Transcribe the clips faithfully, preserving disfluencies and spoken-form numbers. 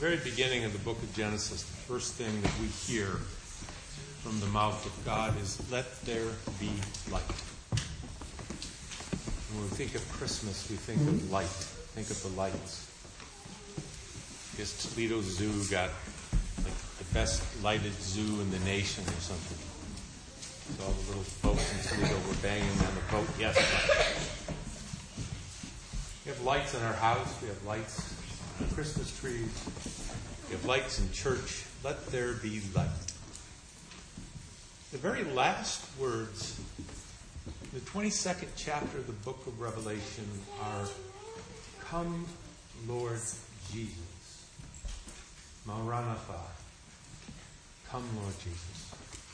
very beginning of the book of Genesis, the first thing that we hear from the mouth of God is, let there be light. When we think of Christmas, we think of light. Think of the lights. I guess Toledo Zoo got like the best lighted zoo in the nation or something. So all the little folks in Toledo were banging on the boat. Yes, light. We have lights in our house. We have lights on our Christmas trees. We have lights in church. Let there be light. The very last words in the twenty-second chapter of the book of Revelation are, "Come, Lord Jesus." Maranatha. Come, Lord Jesus.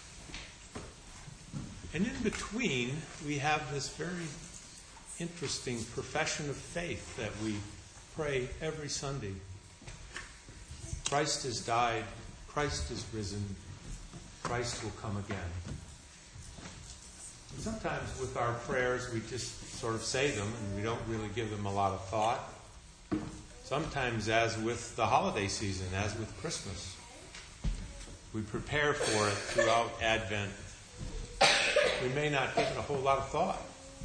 And in between, we have this very interesting profession of faith that we pray every Sunday. Christ has died. Christ is risen. Christ will come again. And sometimes with our prayers, we just sort of say them and we don't really give them a lot of thought. Sometimes, as with the holiday season, as with Christmas, we prepare for it throughout Advent. We may not give it a whole lot of thought.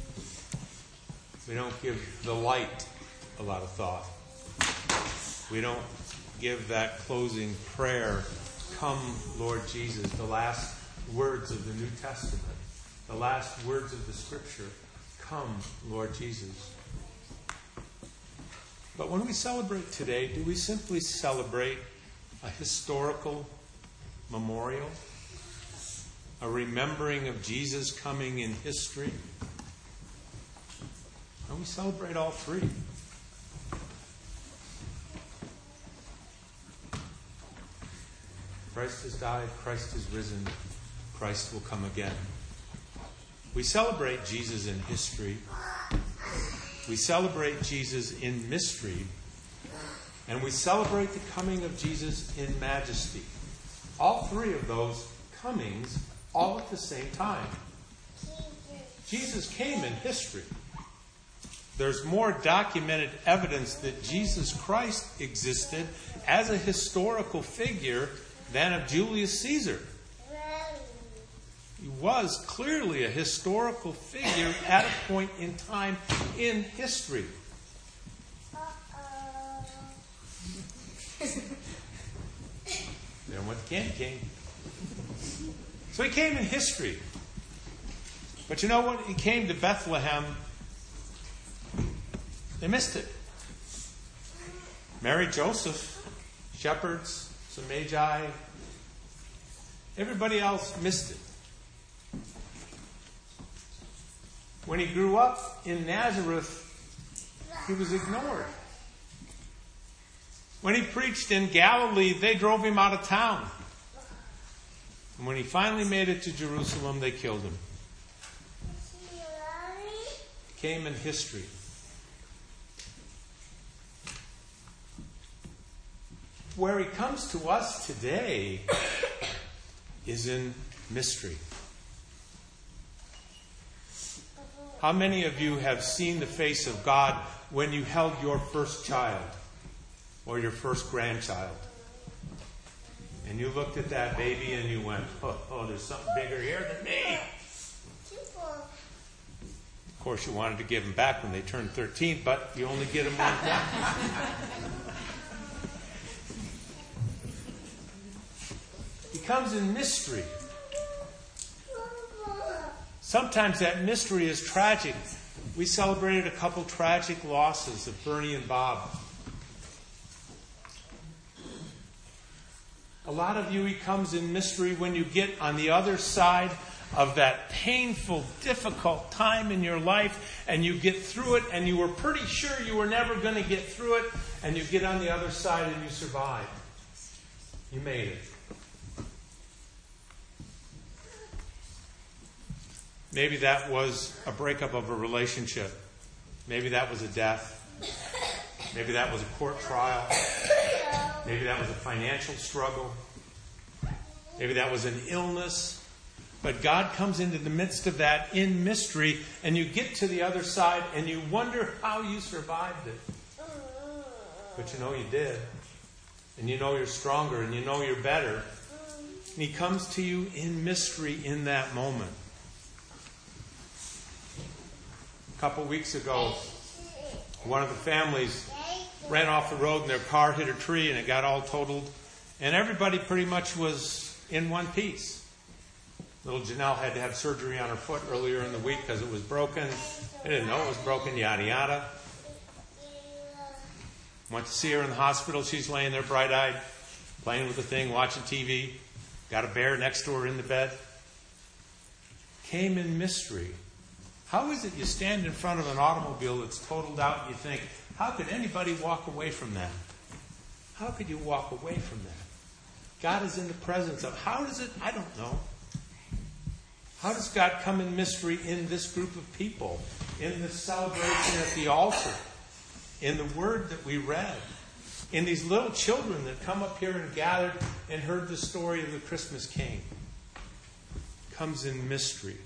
We don't give the light a lot of thought. We don't give that closing prayer, "Come, Lord Jesus," the last words of the New Testament, the last words of the Scripture, "Come, Lord Jesus." But when we celebrate today, do we simply celebrate a historical memorial? A remembering of Jesus coming in history? And we celebrate all three. Christ has died, Christ is risen, Christ will come again. We celebrate Jesus in history. We celebrate Jesus in mystery. And we celebrate the coming of Jesus in majesty. All three of those comings, all at the same time. Jesus came in history. There's more documented evidence that Jesus Christ existed as a historical figure than of Julius Caesar. He was clearly a historical figure at a point in time in history. Then what the candy came. So he came in history. But you know what? He came to Bethlehem. They missed it. Mary, Joseph, shepherds, some magi. Everybody else missed it. When he grew up in Nazareth, he was ignored. When he preached in Galilee, they drove him out of town. And when he finally made it to Jerusalem, they killed him. He came in history. Where he comes to us today is in mystery. How many of you have seen the face of God when you held your first child or your first grandchild? And you looked at that baby and you went, oh, oh, there's something bigger here than me. Of course, you wanted to give them back when they turned thirteen, but you only get them one time. He comes in mystery. Sometimes that mystery is tragic. We celebrated a couple tragic losses of Bernie and Bob. A lot of you, he comes in mystery when you get on the other side of that painful, difficult time in your life and you get through it and you were pretty sure you were never going to get through it and you get on the other side and you survive. You made it. Maybe that was a breakup of a relationship. Maybe that was a death. Maybe that was a court trial. Maybe that was a financial struggle. Maybe that was an illness. But God comes into the midst of that in mystery, and you get to the other side, and you wonder how you survived it. But you know you did. and you know you're stronger, and you know you're better. And he comes to you in mystery in that moment. A couple weeks ago, one of the families ran off the road and their car hit a tree and it got all totaled. And everybody pretty much was in one piece. Little Janelle had to have surgery on her foot earlier in the week because it was broken. They didn't know it was broken, yada, yada. Went to see her in the hospital. She's laying there bright-eyed, playing with the thing, watching T V. Got a bear next to her in the bed. Came in mystery. How is it you stand in front of an automobile that's totaled out and you think, how could anybody walk away from that? How could you walk away from that? God is in the presence of. How does it? I don't know. How does God come in mystery in this group of people? In this celebration at the altar? In the word that we read? In these little children that come up here and gathered and heard the story of the Christmas King? Comes in mystery.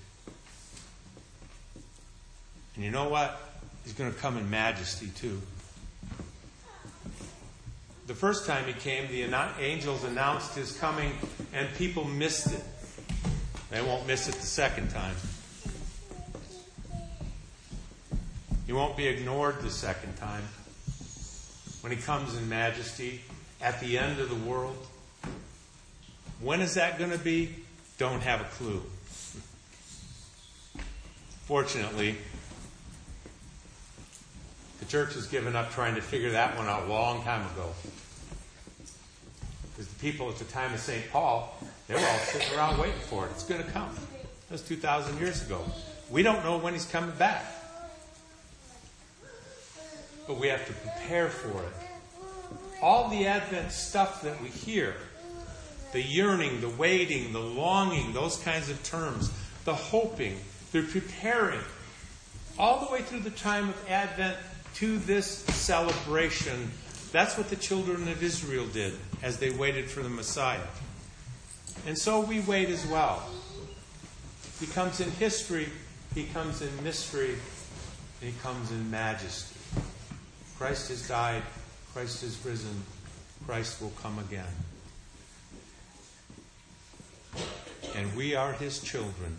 And you know what? He's going to come in majesty too. The first time he came, the angels announced his coming and people missed it. They won't miss it the second time. He won't be ignored the second time. When he comes in majesty at the end of the world. When is that going to be? Don't have a clue. Fortunately, the church has given up trying to figure that one out a long time ago. Because the people at the time of Saint Paul, they were all sitting around waiting for it. It's going to come. That was two thousand years ago. We don't know when he's coming back. But we have to prepare for it. All the Advent stuff that we hear, the yearning, the waiting, the longing, those kinds of terms, the hoping, the preparing, all the way through the time of Advent to this celebration. That's what the children of Israel did as they waited for the Messiah. And so we wait as well. He comes in history, he comes in mystery, and he comes in majesty. Christ has died, Christ has risen, Christ will come again. And we are his children.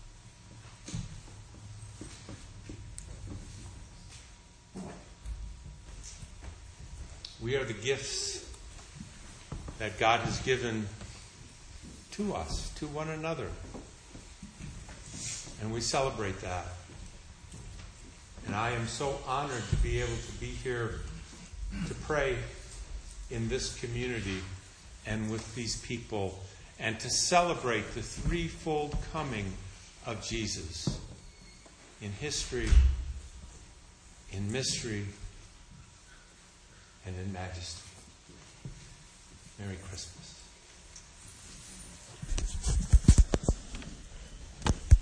We are the gifts that God has given to us, to one another. And we celebrate that. And I am so honored to be able to be here to pray in this community and with these people and to celebrate the threefold coming of Jesus in history, in mystery, and in majesty. Merry Christmas.